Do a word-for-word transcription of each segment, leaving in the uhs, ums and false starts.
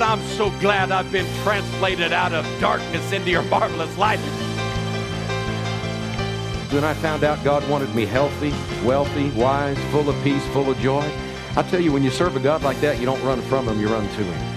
I'm so glad I've been translated out of darkness into your marvelous light. When I found out God wanted me healthy, wealthy, wise, full of peace, full of joy, I tell you, when you serve a God like that, you don't run from Him, you run to Him.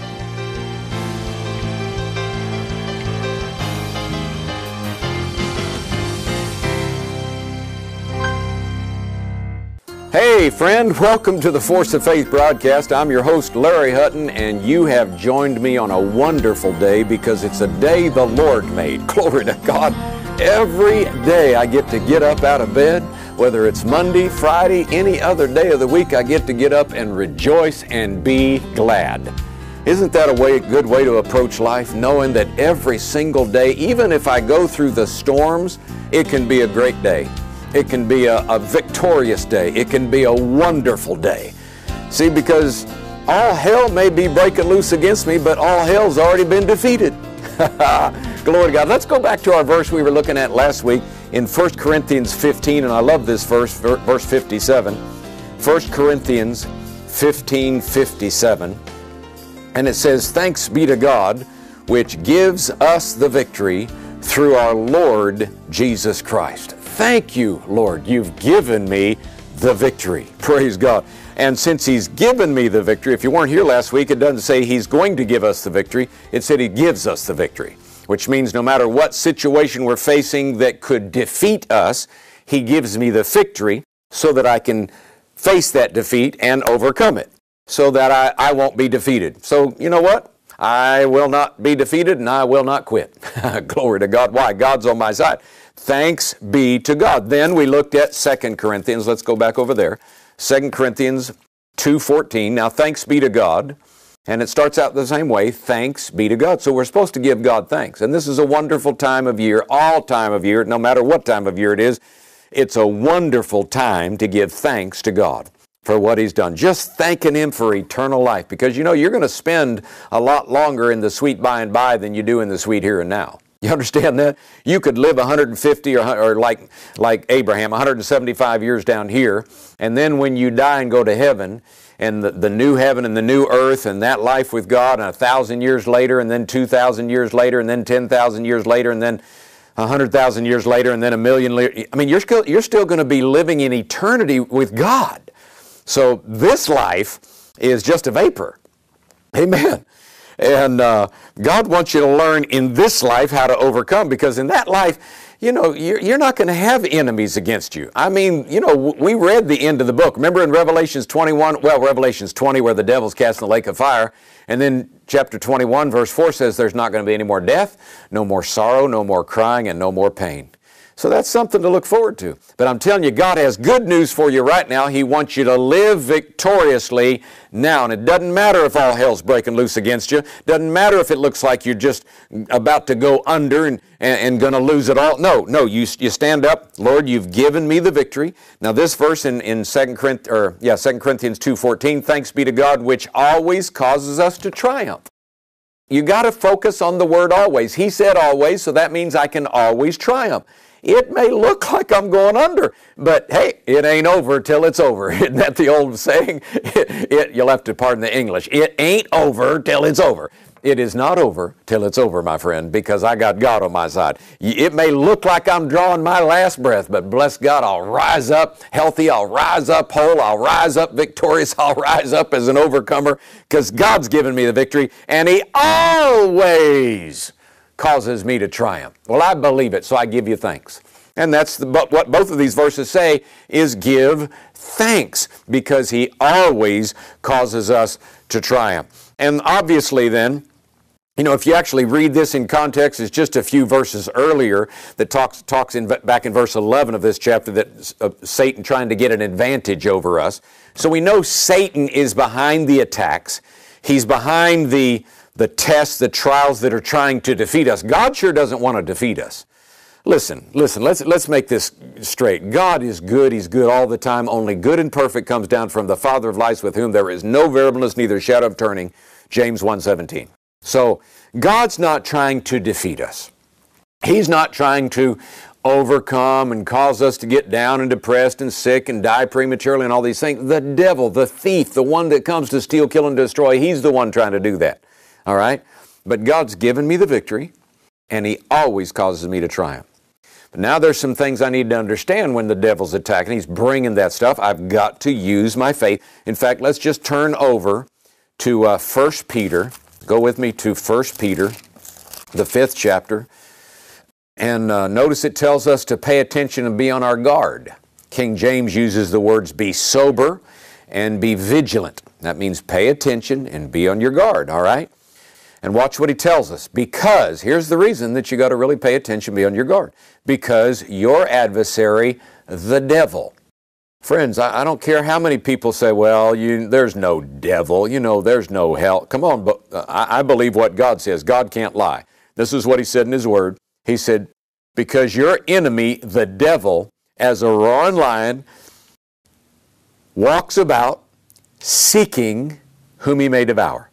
Hey friend, welcome to the Force of Faith broadcast. I'm your host, Larry Hutton, and you have joined me on a wonderful day because it's a day the Lord made. Glory to God. Every day I get to get up out of bed, whether it's Monday, Friday, any other day of the week, I get to get up and rejoice and be glad. Isn't that a way, good way to approach life, knowing that every single day, even if I go through the storms, it can be a great day. It can be a, a victorious day. It can be a wonderful day. See, because all hell may be breaking loose against me, but all hell's already been defeated. Glory to God. Let's go back to our verse we were looking at last week in First Corinthians fifteen, and I love this verse, verse fifty-seven. First Corinthians fifteen fifty-seven. And it says, "Thanks be to God, which gives us the victory through our Lord Jesus Christ." Thank you, Lord. You've given me the victory. Praise God. And since He's given me the victory, if you weren't here last week, it doesn't say He's going to give us the victory. It said He gives us the victory, which means no matter what situation we're facing that could defeat us, He gives me the victory so that I can face that defeat and overcome it, so that I, I won't be defeated. So, you know what? I will not be defeated and I will not quit. Glory to God. Why? God's on my side. Thanks be to God. Then we looked at Second Corinthians. Let's go back over there. Second Corinthians two fourteen. Now, thanks be to God. And it starts out the same way. Thanks be to God. So we're supposed to give God thanks. And this is a wonderful time of year, all time of year, no matter what time of year it is. It's a wonderful time to give thanks to God for what He's done. Just thanking Him for eternal life. Because, you know, you're going to spend a lot longer in the sweet by and by than you do in the sweet here and now. You understand that? You could live one hundred fifty or, or like, like Abraham, one hundred seventy-five years down here, and then when you die and go to heaven, and the, the new heaven and the new earth, and that life with God, and a thousand years later, and then two thousand years later, and then ten thousand years later, and then one hundred thousand years later, and then a million later. I mean, you're still, you're still going to be living in eternity with God. So this life is just a vapor. Amen. And uh, God wants you to learn in this life how to overcome, because in that life, you know, you're, you're not going to have enemies against you. I mean, you know, we read the end of the book. Remember in Revelations twenty-one, well, Revelations twenty, where the devil's cast in the lake of fire. And then chapter twenty-one, verse four says there's not going to be any more death, no more sorrow, no more crying, and no more pain. So that's something to look forward to. But I'm telling you, God has good news for you right now. He wants you to live victoriously now. And it doesn't matter if all hell's breaking loose against you. Doesn't matter if it looks like you're just about to go under and, and, and going to lose it all. No, no, you, you stand up. Lord, you've given me the victory. Now this verse in, in Second Corinthians, or, yeah, Second Corinthians two fourteen, thanks be to God, which always causes us to triumph. You got to focus on the word always. He said always, so that means I can always triumph. It may look like I'm going under, but hey, it ain't over till it's over. Isn't that the old saying? It, it, you'll have to pardon the English. It ain't over till it's over. It is not over till it's over, my friend, because I got God on my side. It may look like I'm drawing my last breath, but bless God, I'll rise up healthy, I'll rise up whole, I'll rise up victorious, I'll rise up as an overcomer, because God's given me the victory, and He always causes me to triumph. Well, I believe it, so I give you thanks. And that's the, but what both of these verses say is give thanks, because He always causes us to triumph. And obviously then, you know, if you actually read this in context, it's just a few verses earlier that talks talks in back in verse eleven of this chapter that uh, Satan trying to get an advantage over us. So we know Satan is behind the attacks. He's behind the the tests, the trials that are trying to defeat us. God sure doesn't want to defeat us. Listen, listen, let's, let's make this straight. God is good. He's good all the time. Only good and perfect comes down from the Father of lights, with whom there is no variableness, neither shadow of turning. James one seventeen. So God's not trying to defeat us. He's not trying to overcome and cause us to get down and depressed and sick and die prematurely and all these things. The devil, the thief, the one that comes to steal, kill, and destroy, he's the one trying to do that. all right? But God's given me the victory, and He always causes me to triumph. But now there's some things I need to understand when the devil's attacking. He's bringing that stuff. I've got to use my faith. In fact, let's just turn over to uh, First Peter. Go with me to First Peter, the fifth chapter. And uh, notice it tells us to pay attention and be on our guard. King James uses the words be sober and be vigilant. That means pay attention and be on your guard, all right? And watch what he tells us. Because, here's the reason that you got to really pay attention, be on your guard. Because your adversary, the devil. Friends, I, I don't care how many people say, well, you, there's no devil, you know, there's no hell. Come on, but uh, I, I believe what God says. God can't lie. This is what He said in His Word. He said, because your enemy, the devil, as a roaring lion, walks about seeking whom he may devour.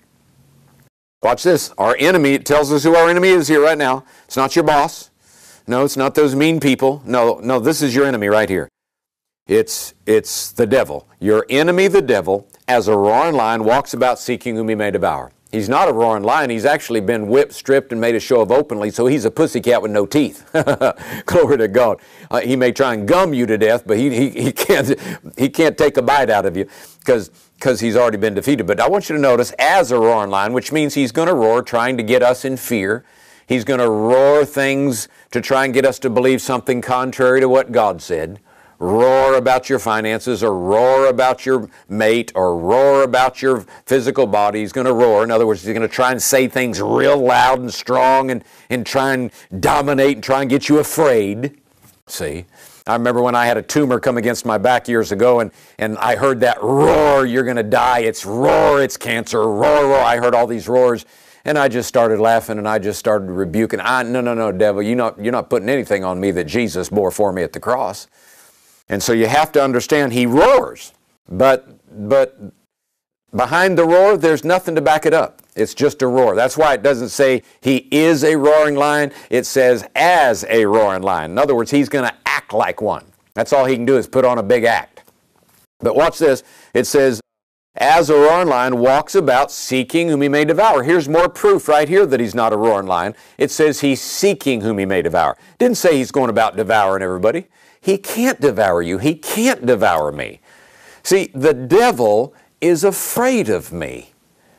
Watch this. Our enemy, it tells us who our enemy is here right now. It's not your boss. No, it's not those mean people. No, no, this is your enemy right here. It's, it's the devil. Your enemy, the devil, as a roaring lion, walks about seeking whom he may devour. He's not a roaring lion. He's actually been whipped, stripped, and made a show of openly, so he's a pussycat with no teeth. Glory to God. Uh, he may try and gum you to death, but he, he, he, can't, he can't take a bite out of you because because he's already been defeated. But I want you to notice, as a roaring lion, which means he's going to roar, trying to get us in fear. He's going to roar things to try and get us to believe something contrary to what God said. Roar about your finances, or roar about your mate, or roar about your physical body. He's going to roar. In other words, he's going to try and say things real loud and strong and, and try and dominate and try and get you afraid. See? I remember when I had a tumor come against my back years ago, and, and I heard that roar, you're going to die. It's roar, it's cancer, roar, roar. I heard all these roars, and I just started laughing, and I just started rebuking. I, no, no, no, devil, you're not, you're not putting anything on me that Jesus bore for me at the cross. And so you have to understand he roars, but but behind the roar, there's nothing to back it up. It's just a roar. That's why it doesn't say he is a roaring lion. It says as a roaring lion. In other words, he's going to act like one. That's all he can do is put on a big act. But watch this. It says, as a roaring lion walks about seeking whom he may devour. Here's more proof right here that he's not a roaring lion. It says he's seeking whom he may devour. It didn't say he's going about devouring everybody. He can't devour you. He can't devour me. See, the devil is afraid of me.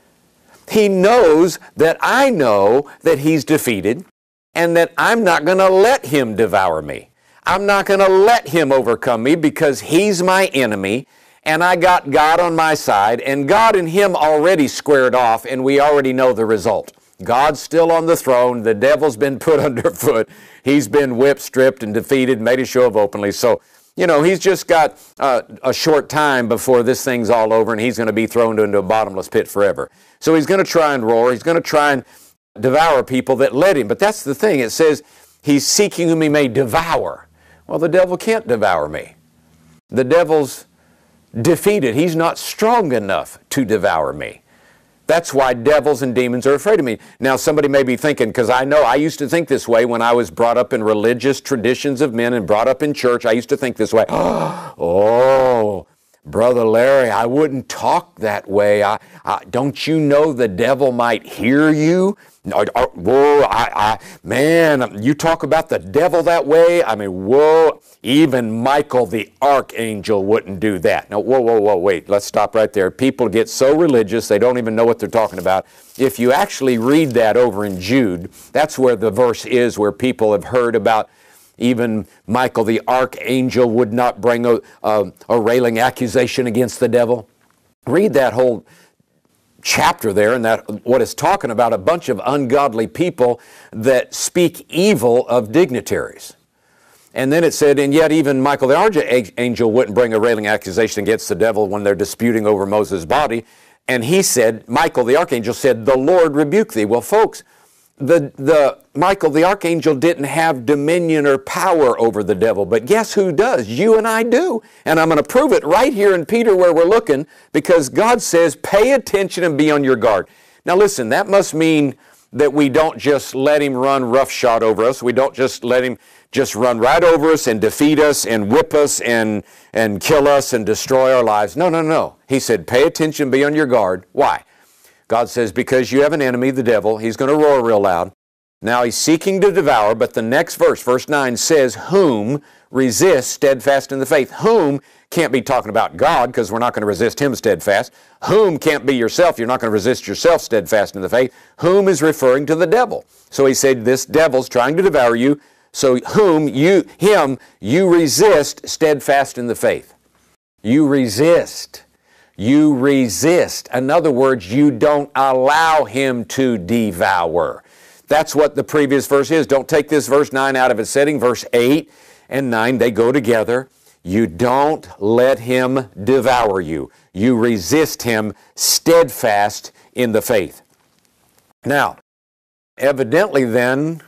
He knows that I know that he's defeated and that I'm not going to let him devour me. I'm not going to let him overcome me because he's my enemy and I got God on my side, and God and him already squared off, and we already know the result. God's still on the throne. The devil's been put underfoot. He's been whipped, stripped, and defeated, made a show of openly. So, you know, he's just got uh, a short time before this thing's all over, and he's going to be thrown into a bottomless pit forever. So he's going to try and roar. He's going to try and devour people that let him. But that's the thing. It says he's seeking whom he may devour. Well, the devil can't devour me. The devil's defeated. He's not strong enough to devour me. That's why devils and demons are afraid of me. Now, somebody may be thinking, because I know I used to think this way when I was brought up in religious traditions of men and brought up in church. I used to think this way. Oh, Brother Larry, I wouldn't talk that way. I, I, don't you know the devil might hear you? Whoa, I, I, man, you talk about the devil that way? I mean, whoa, even Michael the archangel wouldn't do that. No, whoa, whoa, whoa, wait, let's stop right there. People get so religious, they don't even know what they're talking about. If you actually read that over in Jude, that's where the verse is where people have heard about even Michael the archangel would not bring a, a, a railing accusation against the devil. Read that whole chapter there, and that what it's talking about, a bunch of ungodly people that speak evil of dignitaries. And then it said, and yet even Michael the archangel wouldn't bring a railing accusation against the devil when they're disputing over Moses' body. And he said, Michael the archangel said, the Lord rebuke thee. Well, folks, the, the Michael the archangel didn't have dominion or power over the devil, but guess who does? You and I do. And I'm going to prove it right here in Peter where we're looking, because God says, pay attention and be on your guard. Now listen, that must mean that we don't just let him run roughshod over us. We don't just let him just run right over us and defeat us and whip us and, and kill us and destroy our lives. No, no, no. He said, pay attention, be on your guard. Why? God says, because you have an enemy, the devil, he's going to roar real loud. Now he's seeking to devour, but the next verse, verse nine, says, whom resist steadfast in the faith. Whom can't be talking about God, because we're not going to resist him steadfast. Whom can't be yourself. You're not going to resist yourself steadfast in the faith. Whom is referring to the devil. So he said, this devil's trying to devour you. So whom you, him, you resist steadfast in the faith. You resist. You resist. In other words, you don't allow him to devour. That's what the previous verse is. Don't take this verse nine out of its setting. Verse eight and nine, they go together. You don't let him devour you. You resist him steadfast in the faith. Now, evidently then,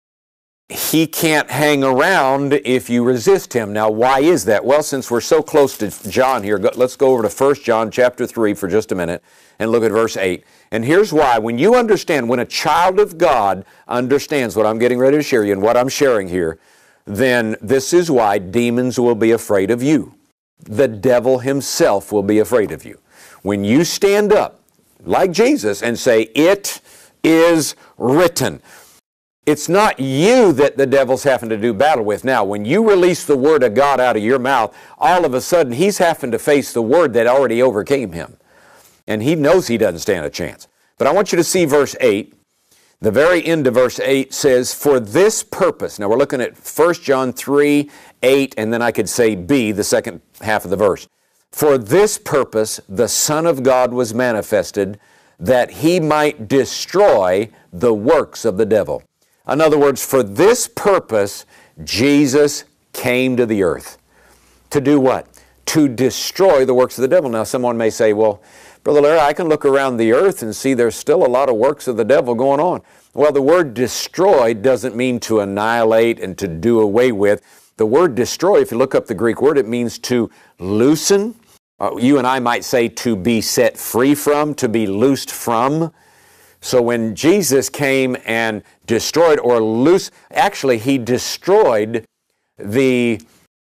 he can't hang around if you resist him. Now, why is that? Well, since we're so close to John here, let's go over to First John chapter three for just a minute and look at verse eight. And here's why. When you understand, when a child of God understands what I'm getting ready to share you and what I'm sharing here, then this is why demons will be afraid of you. The devil himself will be afraid of you. When you stand up, like Jesus, and say, it is written, it's not you that the devil's having to do battle with. Now, when you release the word of God out of your mouth, all of a sudden he's having to face the word that already overcame him. And he knows he doesn't stand a chance. But I want you to see verse eight. The very end of verse eight says, for this purpose. Now we're looking at First John three, eight, and then I could say B, the second half of the verse. For this purpose the Son of God was manifested, that he might destroy the works of the devil. In other words, for this purpose, Jesus came to the earth. To do what? To destroy the works of the devil. Now, someone may say, well, Brother Larry, I can look around the earth and see there's still a lot of works of the devil going on. Well, the word destroy doesn't mean to annihilate and to do away with. The word destroy, if you look up the Greek word, it means to loosen. Uh, you and I might say to be set free from, to be loosed from. So when Jesus came and destroyed or loose, actually he destroyed the,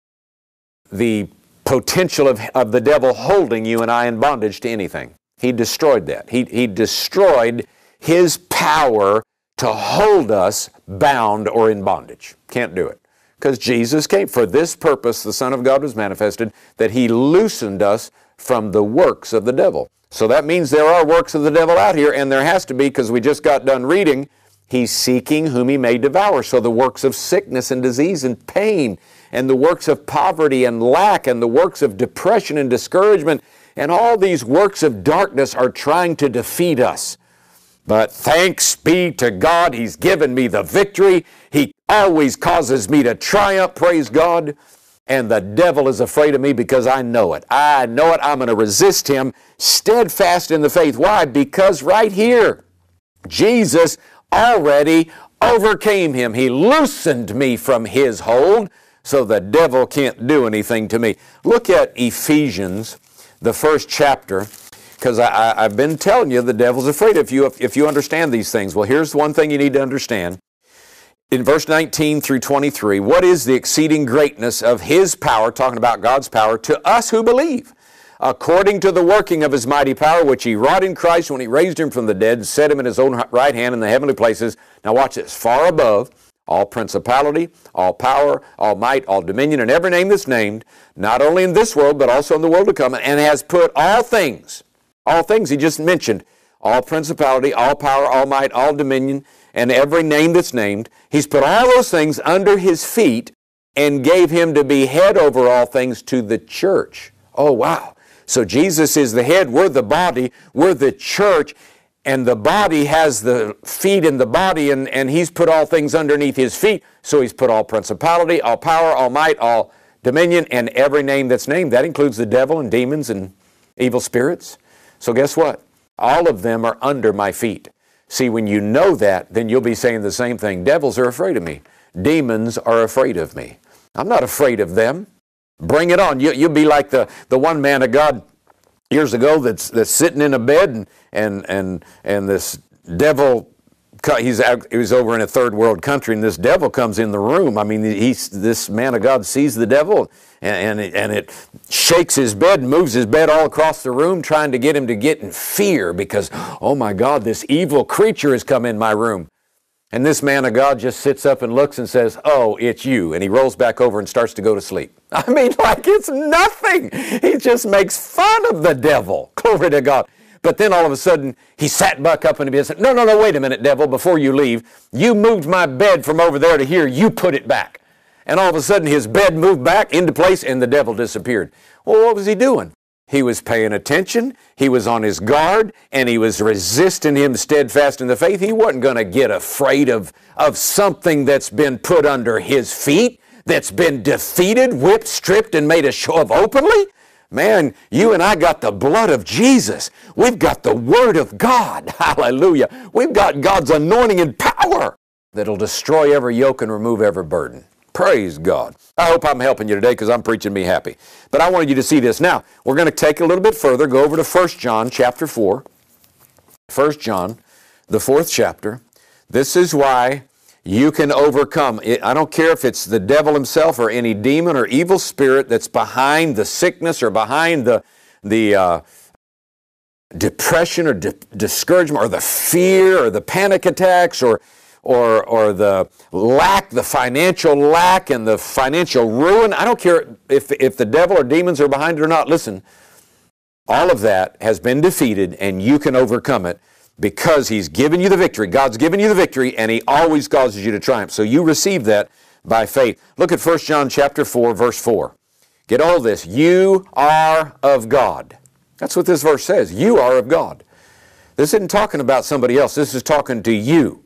the potential of, of the devil holding you and I in bondage to anything. He destroyed that. He, he destroyed his power to hold us bound or in bondage. Can't do it. Because Jesus came. For this purpose the Son of God was manifested, that he loosened us from the works of the devil. So that means there are works of the devil out here, and there has to be, because we just got done reading, he's seeking whom he may devour. So the works of sickness and disease and pain, and the works of poverty and lack, and the works of depression and discouragement, and all these works of darkness are trying to defeat us. But thanks be to God, he's given me the victory. He always causes me to triumph, praise God. And the devil is afraid of me because I know it. I know it. I'm going to resist him steadfast in the faith. Why? Because right here, Jesus already overcame him. He loosened me from his hold, so the devil can't do anything to me. Look at Ephesians, the first chapter, because I, I, I've been telling you the devil's afraid of you if, if you understand these things. Well, here's one thing you need to understand. In verse nineteen through twenty-three, what is the exceeding greatness of his power, talking about God's power, to us who believe? According to the working of his mighty power, which he wrought in Christ when he raised him from the dead and set him in his own right hand in the heavenly places. Now watch this, far above all principality, all power, all might, all dominion, and every name that's named, not only in this world, but also in the world to come, and has put all things, all things he just mentioned, all principality, all power, all might, all dominion, and every name that's named, he's put all those things under his feet and gave him to be head over all things to the church. Oh, wow. So Jesus is the head, we're the body, we're the church, and the body has the feet in the body, and, and he's put all things underneath his feet. So he's put all principality, all power, all might, all dominion, and every name that's named. That includes the devil and demons and evil spirits. So guess what? All of them are under my feet. See, when you know that, then you'll be saying the same thing. Devils are afraid of me. Demons are afraid of me. I'm not afraid of them. Bring it on. You, you'll be like the, the one man of God years ago that's, that's sitting in a bed, and, and, and, and this devil he's out, he was over in a third world country, and this devil comes in the room. I mean, he's, this man of God sees the devil, and, and, it, and it shakes his bed, moves his bed all across the room, trying to get him to get in fear because, oh my God, this evil creature has come in my room. And this man of God just sits up and looks and says, oh, it's you. And he rolls back over and starts to go to sleep. I mean, like it's nothing. He just makes fun of the devil. Glory to God. But then all of a sudden, he sat back up in the bed and said, no, no, no, wait a minute, devil, before you leave. You moved my bed from over there to here. You put it back. And all of a sudden, his bed moved back into place and the devil disappeared. Well, what was he doing? He was paying attention, he was on his guard, and he was resisting him steadfast in the faith. He wasn't going to get afraid of, of something that's been put under his feet, that's been defeated, whipped, stripped, and made a show of openly. Man, you and I got the blood of Jesus. We've got the Word of God. Hallelujah. We've got God's anointing and power that'll destroy every yoke and remove every burden. Praise God. I hope I'm helping you today because I'm preaching me happy. But I wanted you to see this. Now, we're going to take it a little bit further, go over to First John chapter four. First John, the fourth chapter. This is why you can overcome. I don't care if it's the devil himself or any demon or evil spirit that's behind the sickness or behind the, the uh, depression or di- discouragement or the fear or the panic attacks or Or, or the lack, the financial lack and the financial ruin. I don't care if, if the devil or demons are behind it or not. Listen, all of that has been defeated and you can overcome it because He's given you the victory. God's given you the victory and He always causes you to triumph. So you receive that by faith. Look at First John chapter four, verse four. Get all this. You are of God. That's what this verse says. You are of God. This isn't talking about somebody else. This is talking to you.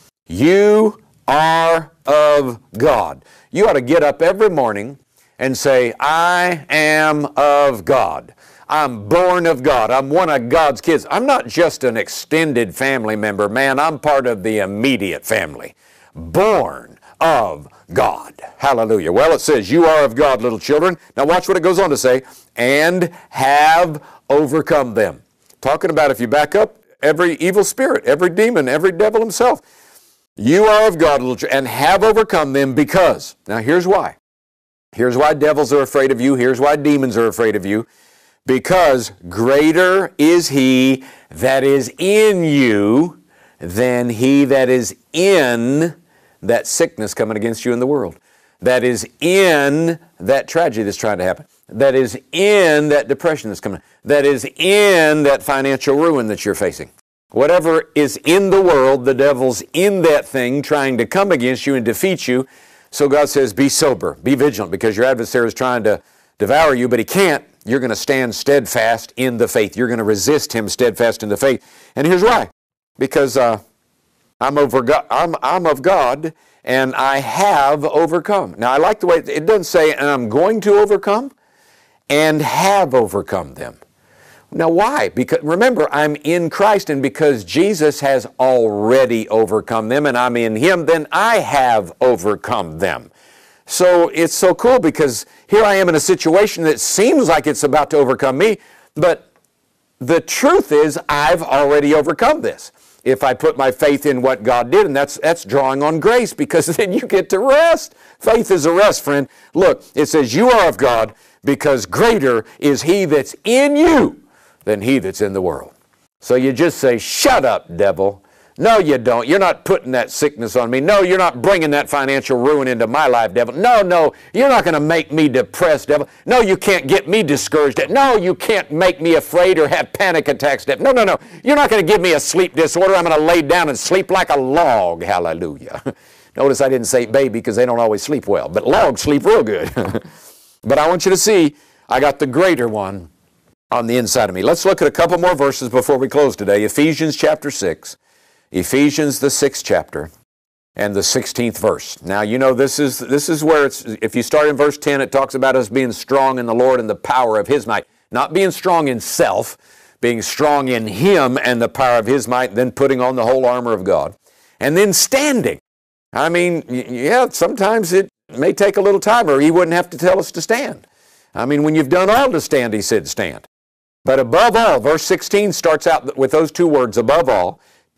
You are of God. You ought to get up every morning and say, I am of God. I'm born of God. I'm one of God's kids. I'm not just an extended family member, man. I'm part of the immediate family. Born of God. Hallelujah. Well, it says, you are of God, little children. Now watch what it goes on to say, and have overcome them. Talking about, if you back up, every evil spirit, every demon, every devil himself. You are of God, little children, and have overcome them because. Now here's why. Here's why devils are afraid of you. Here's why demons are afraid of you. Because greater is He that is in you than he that is in that sickness coming against you in the world. That is in that tragedy that's trying to happen. That is in that depression that's coming. That is in that financial ruin that you're facing. Whatever is in the world, the devil's in that thing trying to come against you and defeat you. So God says, be sober, be vigilant, because your adversary is trying to devour you, but he can't. You're going to stand steadfast in the faith. You're going to resist him steadfast in the faith. And here's why. Because uh, I'm, over God, I'm, I'm of God, and I have overcome. Now, I like the way it doesn't say, and I'm going to overcome, and have overcome them. Now, why? Because remember, I'm in Christ, and because Jesus has already overcome them, and I'm in Him, then I have overcome them. So it's so cool, because here I am in a situation that seems like it's about to overcome me, but the truth is I've already overcome this. If I put my faith in what God did, and that's, that's drawing on grace, because then you get to rest. Faith is a rest, friend. Look, it says, you are of God, because greater is He that's in you than he that's in the world. So you just say, shut up, devil. No, you don't. You're not putting that sickness on me. No, you're not bringing that financial ruin into my life, devil. No, no, you're not going to make me depressed, devil. No, you can't get me discouraged. No, you can't make me afraid or have panic attacks, devil. No, no, no. You're not going to give me a sleep disorder. I'm going to lay down and sleep like a log. Hallelujah. Notice I didn't say baby, because they don't always sleep well, but logs sleep real good. But I want you to see, I got the greater one on the inside of me. Let's look at a couple more verses before we close today. Ephesians chapter six. Ephesians the sixth chapter and the sixteenth verse. Now, you know, this is this is where it's, if you start in verse ten, it talks about us being strong in the Lord and the power of His might. Not being strong in self, being strong in Him and the power of His might, then putting on the whole armor of God. And then standing. I mean, yeah, sometimes it may take a little time, or He wouldn't have to tell us to stand. I mean, when you've done all to stand, He said stand. But above all, verse sixteen starts out with those two words, above all,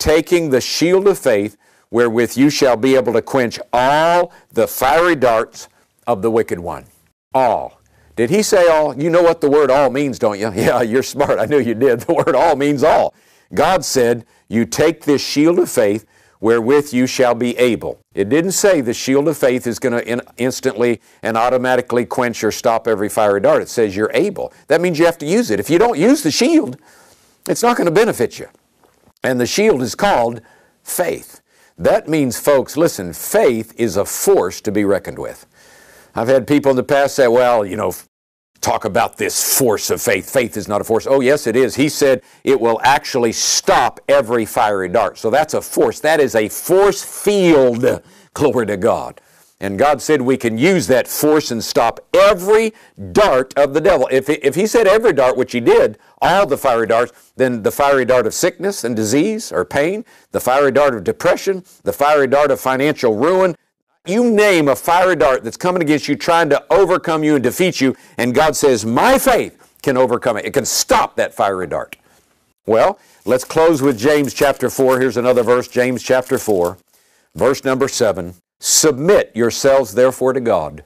taking the shield of faith, wherewith you shall be able to quench all the fiery darts of the wicked one. All. Did he say all? You know what the word all means, don't you? Yeah, you're smart. I knew you did. The word all means all. God said, you take this shield of faith, wherewith you shall be able. It didn't say the shield of faith is going to in instantly and automatically quench or stop every fiery dart. It says you're able. That means you have to use it. If you don't use the shield, it's not going to benefit you. And the shield is called faith. That means, folks, listen, faith is a force to be reckoned with. I've had people in the past say, well, you know, talk about this force of faith. Faith is not a force. Oh, yes, it is. He said it will actually stop every fiery dart. So that's a force. That is a force field. Glory to God. And God said we can use that force and stop every dart of the devil. If, if he said every dart, which he did, all the fiery darts, then the fiery dart of sickness and disease or pain, the fiery dart of depression, the fiery dart of financial ruin, you name a fiery dart that's coming against you, trying to overcome you and defeat you, and God says, my faith can overcome it. It can stop that fiery dart. Well, let's close with James chapter four. Here's another verse, James chapter four, verse number seven. Submit yourselves therefore to God.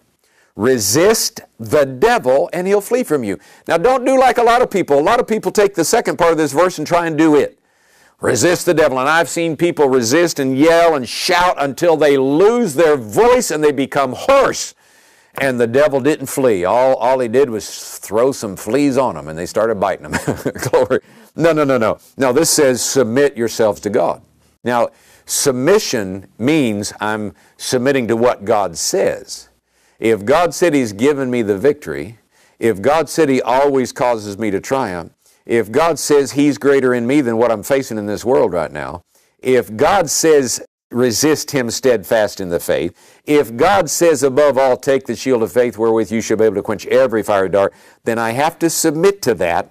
Resist the devil, and he'll flee from you. Now, don't do like a lot of people. A lot of people take the second part of this verse and try and do it. Resist the devil. And I've seen people resist and yell and shout until they lose their voice and they become hoarse. And the devil didn't flee. All, all he did was throw some fleas on them and they started biting them. Glory. No, no, no, no. No, this says submit yourselves to God. Now, submission means I'm submitting to what God says. If God said He's given me the victory, if God said He always causes me to triumph, if God says He's greater in me than what I'm facing in this world right now, if God says resist Him steadfast in the faith, if God says above all take the shield of faith wherewith you shall be able to quench every fiery dart, then I have to submit to that.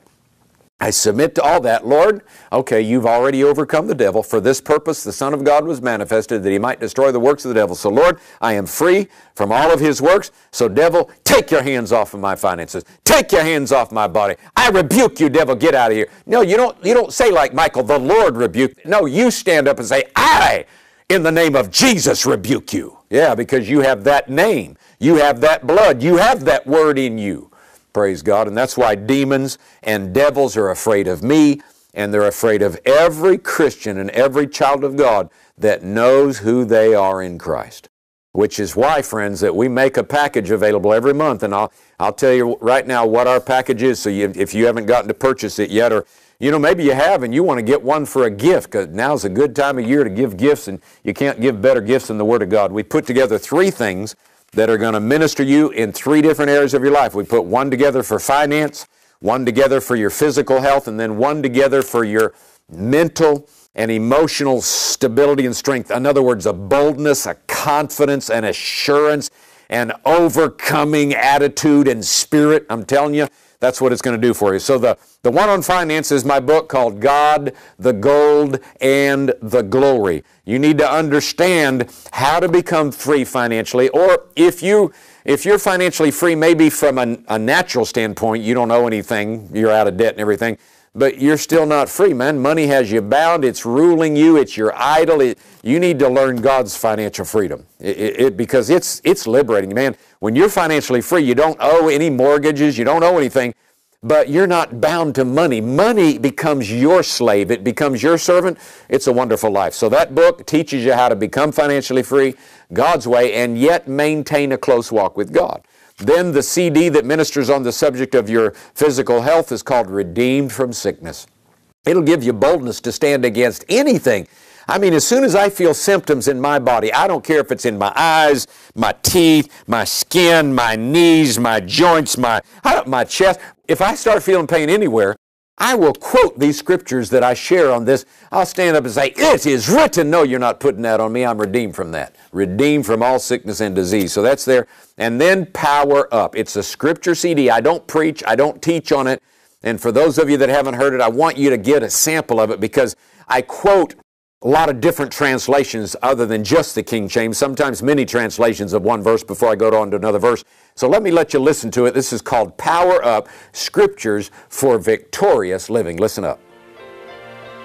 I submit to all that. Lord, okay, you've already overcome the devil. For this purpose the Son of God was manifested, that He might destroy the works of the devil. So Lord, I am free from all of his works. So devil, take your hands off of my finances. Take your hands off my body. I rebuke you, devil. Get out of here. No, you don't, you don't say like Michael, the Lord rebuked. No, you stand up and say, I, in the name of Jesus, rebuke you. Yeah, because you have that name. You have that blood. You have that word in you. Praise God. And that's why demons and devils are afraid of me, and they're afraid of every Christian and every child of God that knows who they are in Christ. Which is why, friends, that we make a package available every month. And I'll, I'll tell you right now what our package is, so you, if you haven't gotten to purchase it yet, or you know, maybe you have and you want to get one for a gift, because now's a good time of year to give gifts, and you can't give better gifts than the Word of God. We put together three things that are going to minister you in three different areas of your life. We put one together for finance, one together for your physical health, and then one together for your mental and emotional stability and strength. In other words, a boldness, a confidence, an assurance, an overcoming attitude and spirit. I'm telling you, that's what it's going to do for you. So the, the one on finance is my book called God, the Gold, and the Glory. You need to understand how to become free financially, or if you if you're financially free, maybe from a, a natural standpoint, you don't owe anything, you're out of debt and everything, but you're still not free, man. Money has you bound, it's ruling you, it's your idol. It, you need to learn God's financial freedom, it, it, it, because it's it's liberating, man. When you're financially free, you don't owe any mortgages, you don't owe anything, but you're not bound to money. Money becomes your slave. It becomes your servant. It's a wonderful life. So that book teaches you how to become financially free God's way and yet maintain a close walk with God. Then the C D that ministers on the subject of your physical health is called Redeemed from Sickness. It'll give you boldness to stand against anything. I mean, as soon as I feel symptoms in my body, I don't care if it's in my eyes, my teeth, my skin, my knees, my joints, my, my chest. If I start feeling pain anywhere, I will quote these scriptures that I share on this. I'll stand up and say, it is written. No, you're not putting that on me. I'm redeemed from that. Redeemed from all sickness and disease. So that's there. And then Power Up. It's a scripture C D. I don't preach. I don't teach on it. And for those of you that haven't heard it, I want you to get a sample of it, because I quote a lot of different translations other than just the King James, sometimes many translations of one verse before I go on to another verse. So let me let you listen to it. This is called Power Up, Scriptures for Victorious Living. Listen up.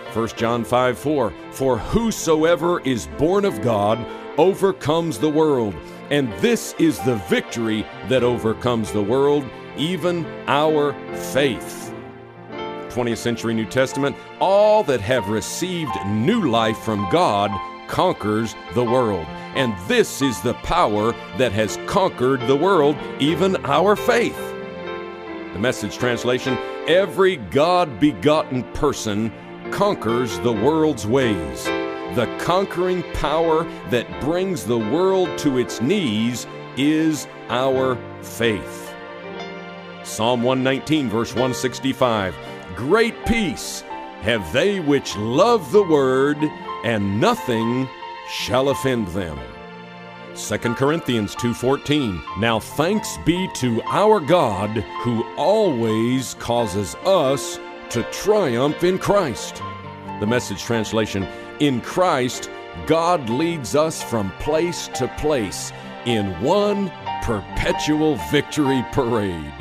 First John five four, for whosoever is born of God overcomes the world, and this is the victory that overcomes the world, even our faith. twentieth century New Testament, all that have received new life from God conquers the world. And this is the power that has conquered the world, even our faith. The Message translation, every God-begotten person conquers the world's ways. The conquering power that brings the world to its knees is our faith. Psalm one nineteen, verse one sixty-five, great peace have they which love the word, and nothing shall offend them. Second Corinthians two fourteen, now thanks be to our God who always causes us to triumph in Christ. The Message translation, in Christ, God leads us from place to place in one perpetual victory parade.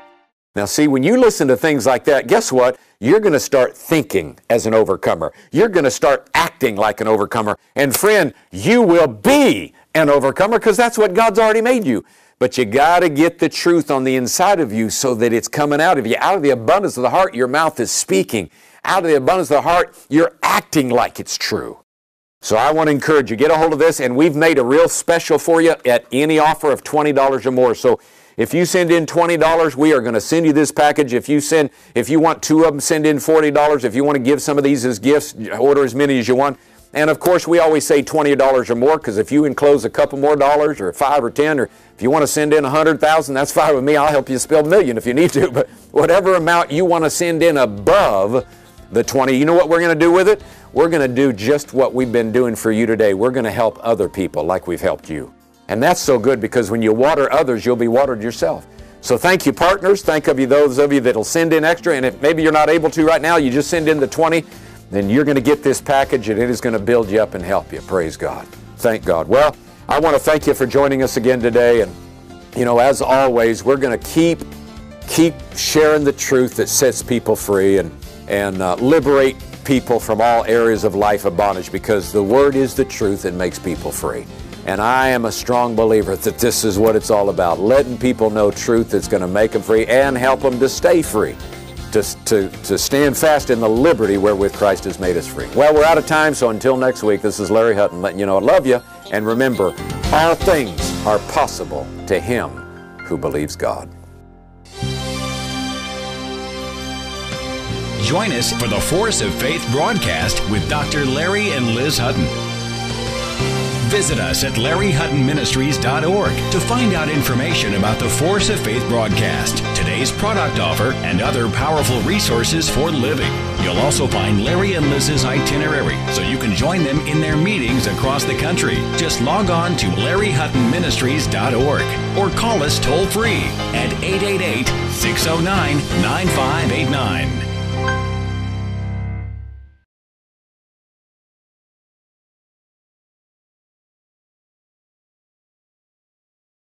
Now see, when you listen to things like that, guess what? You're going to start thinking as an overcomer. You're going to start acting like an overcomer. And friend, you will be an overcomer because that's what God's already made you. But you got to get the truth on the inside of you so that it's coming out of you. Out of the abundance of the heart, your mouth is speaking. Out of the abundance of the heart, you're acting like it's true. So I want to encourage you, get a hold of this, and we've made a real special for you at any offer of twenty dollars or more. So if you send in twenty dollars, we are going to send you this package. If you send, if you want two of them, send in forty dollars. If you want to give some of these as gifts, order as many as you want. And of course, we always say twenty dollars or more, because if you enclose a couple more dollars, or five or ten, or if you want to send in one hundred thousand, that's fine with me. I'll help you spell a million if you need to. But whatever amount you want to send in above the twenty, you know what we're going to do with it? We're going to do just what we've been doing for you today. We're going to help other people like we've helped you. And that's so good, because when you water others, you'll be watered yourself. So thank you, partners. Thank you, those of you that'll send in extra. And if maybe you're not able to right now, you just send in the twenty, then you're going to get this package, and it is going to build you up and help you. Praise God. Thank God. Well, I want to thank you for joining us again today. And, you know, as always, we're going to keep, keep sharing the truth that sets people free and, and uh, liberate people from all areas of life of bondage, because the Word is the truth and makes people free. And I am a strong believer that this is what it's all about, letting people know truth that's going to make them free and help them to stay free, to, to, to stand fast in the liberty wherewith Christ has made us free. Well, we're out of time, so until next week, this is Larry Hutton letting you know I love you. And remember, all things are possible to him who believes God. Join us for the Force of Faith broadcast with Doctor Larry and Liz Hutton. Visit us at larry hutton ministries dot org to find out information about the Force of Faith broadcast, today's product offer, and other powerful resources for living. You'll also find Larry and Liz's itinerary, so you can join them in their meetings across the country. Just log on to larry hutton ministries dot org or call us toll free at eight eight eight, six oh nine, nine five eight nine.